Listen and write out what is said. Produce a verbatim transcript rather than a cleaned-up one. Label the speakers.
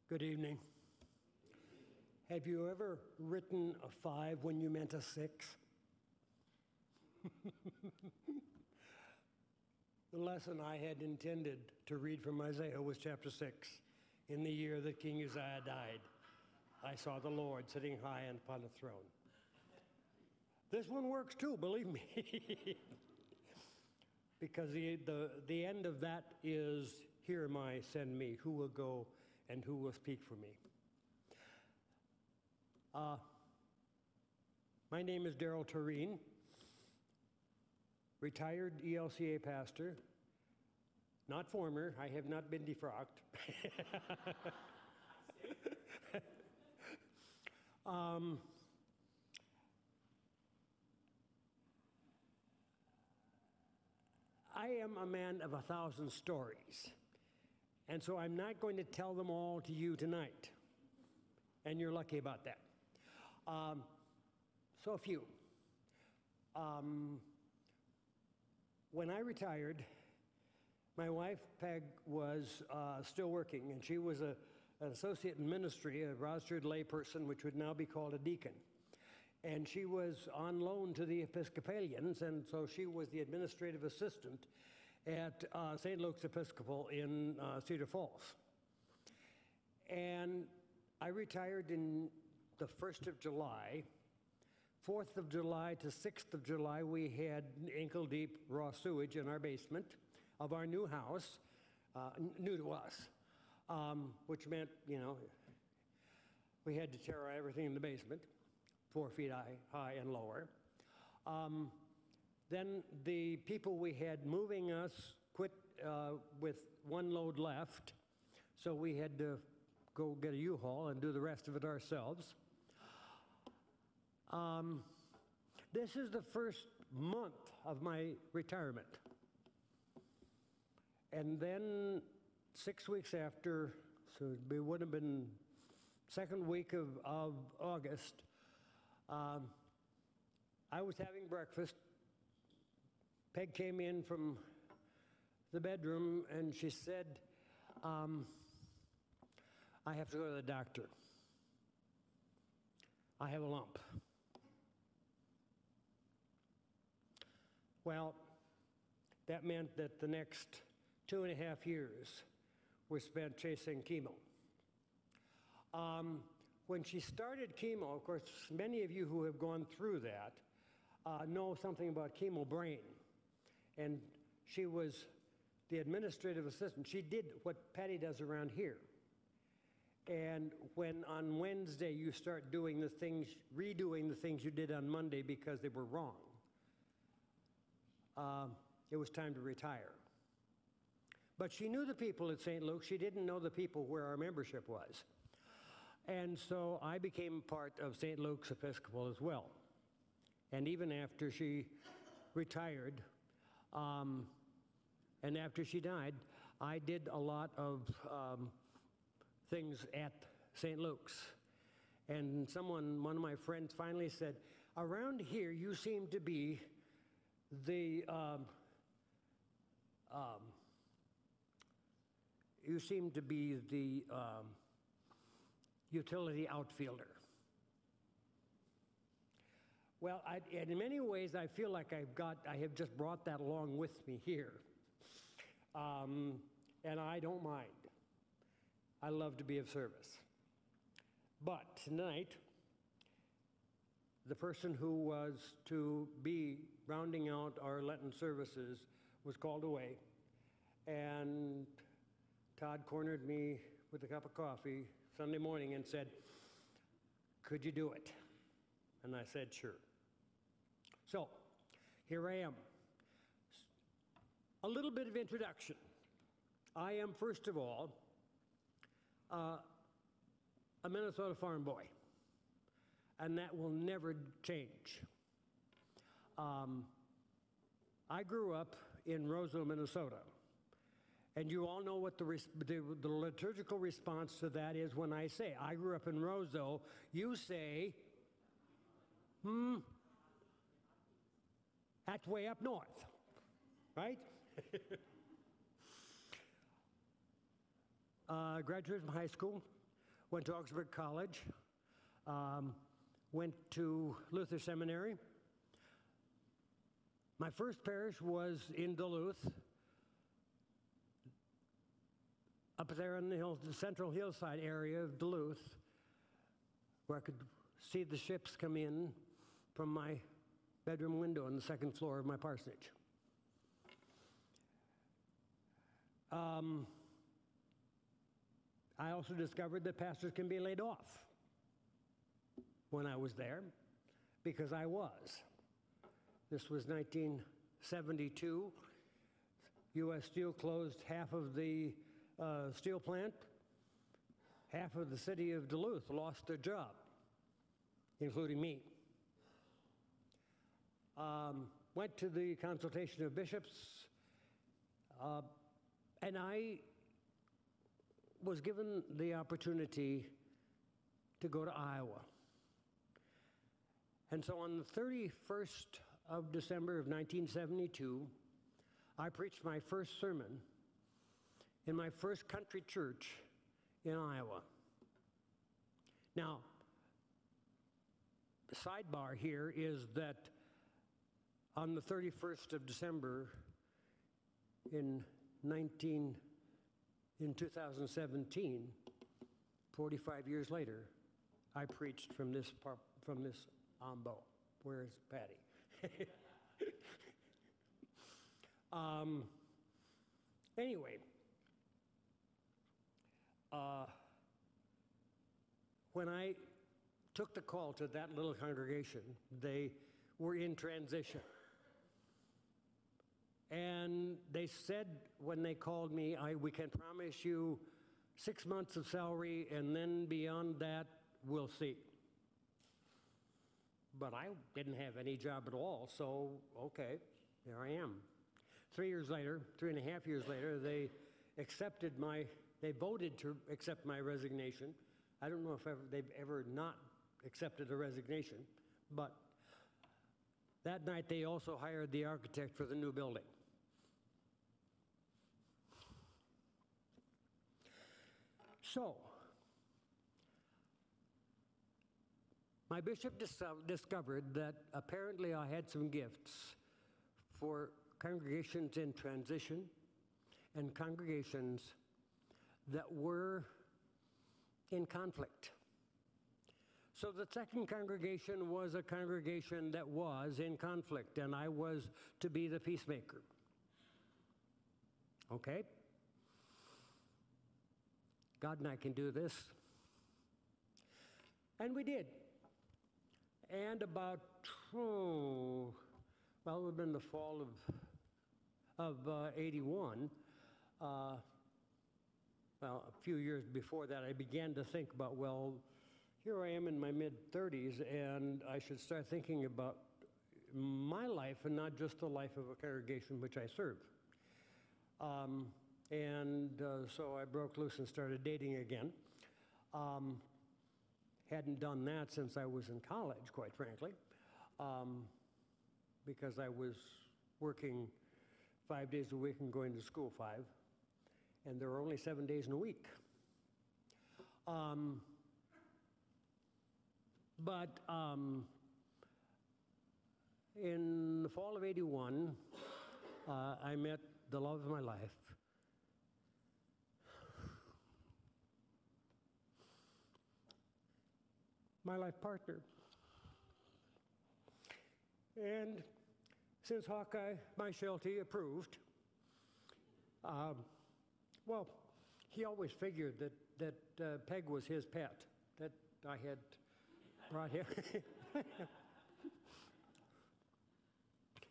Speaker 1: Good evening. Have you ever written a five when you meant a six? The lesson I had intended to read from Isaiah was chapter six. In the year that King Uzziah died, I saw the Lord sitting high upon a throne. This one works too, believe me. Because the, the, the end of that is, "Here am I, send me. Who will go and who will speak for me?" Uh, my name is Darrell Tureen, retired E L C A pastor, not former. I have not been defrocked. um, I am a man of a thousand stories, and so I'm not going to tell them all to you tonight, and you're lucky about that. Um, so a few. Um, when I retired, my wife, Peg, was uh, still working, and she was a, an associate in ministry, a rostered layperson, which would now be called a deacon. And she was on loan to the Episcopalians, and so she was the administrative assistant at uh, Saint Luke's Episcopal in uh, Cedar Falls. And I retired in the first of July. fourth of July to sixth of July, we had ankle-deep raw sewage in our basement of our new house, uh, n- new to us, um, which meant, you know, we had to tear out everything in the basement, four feet high, high and lower. Um, then the people we had moving us quit uh, with one load left, so we had to go get a U-Haul and do the rest of it ourselves. Um, this is the first month of my retirement. And then six weeks after, so it would have been second week of, of August, um, I was having breakfast. Peg came in from the bedroom and she said, um, "I have to go to the doctor. I have a lump." Well, that meant that the next two and a half years were spent chasing chemo. Um, when she started chemo, of course, many of you who have gone through that uh, know something about chemo brain. And she was the administrative assistant. She did what Patty does around here. And when on Wednesday you start doing the things, redoing the things you did on Monday because they were wrong, Um, it was time to retire. But she knew the people at Saint Luke. She didn't know the people where our membership was. And so I became part of Saint Luke's Episcopal as well. And even after she retired, um, and after she died, I did a lot of um, things at Saint Luke's. And someone, one of my friends finally said, "Around here you seem to be the um, um, you seem to be the um, utility outfielder." Well, I, and in many ways, I feel like I've got, I have just brought that along with me here, um, and I don't mind. I love to be of service. But tonight, the person who was to be rounding out our Lenten services was called away, and Todd cornered me with a cup of coffee Sunday morning and said, "Could you do it?" And I said, "Sure." So here I am. A little bit of introduction. I am, first of all, uh, a Minnesota farm boy, and that will never change. Um, I grew up in Roseville, Minnesota, and you all know what the, res- the, the liturgical response to that is when I say, "I grew up in Roseville." You say, hmm, that's way up north, right? uh, graduated from high school, went to Augsburg College, um, went to Luther Seminary. My first parish was in Duluth, up there in the, hill, the central hillside area of Duluth, where I could see the ships come in from my bedroom window on the second floor of my parsonage. Um, I also discovered that pastors can be laid off when I was there, because I was. This was nineteen seventy-two. U S Steel closed half of the uh, steel plant. Half of the city of Duluth lost their job, including me. Um, went to the consultation of bishops, uh, and I was given the opportunity to go to Iowa. And so on the thirty-first of December of nineteen seventy-two, I preached my first sermon in my first country church in Iowa. Now, the sidebar here is that on the thirty-first of December in nineteen in two thousand seventeen, forty-five years later, I preached from this par, from this ambo. Where is Patty? um, anyway, uh, when I took the call to that little congregation, they were in transition. And they said when they called me, I, we can promise you six months of salary, and then beyond that, we'll see. But I didn't have any job at all, so okay, there I am. Three years later, three and a half years later, they accepted my, they voted to accept my resignation. I don't know if ever, they've ever not accepted a resignation, but that night they also hired the architect for the new building. So, my bishop dis- discovered that apparently I had some gifts for congregations in transition and congregations that were in conflict. So the second congregation was a congregation that was in conflict, and I was to be the peacemaker. Okay? God and I can do this. And we did. And about, oh, well, it would have been the fall of, of uh, eighty-one. Uh, well, a few years before that, I began to think about, well, here I am in my mid-thirties, and I should start thinking about my life and not just the life of a congregation which I serve. Um, and uh, so I broke loose and started dating again. Um, hadn't done that since I was in college, quite frankly, um, because I was working five days a week and going to school five, and there were only seven days in a week. Um, but um, in the fall of eighty-one, uh, I met the love of my life. My life partner. And since Hawkeye, my Sheltie, approved, um, well, he always figured that, that uh, Peg was his pet, that I had brought him.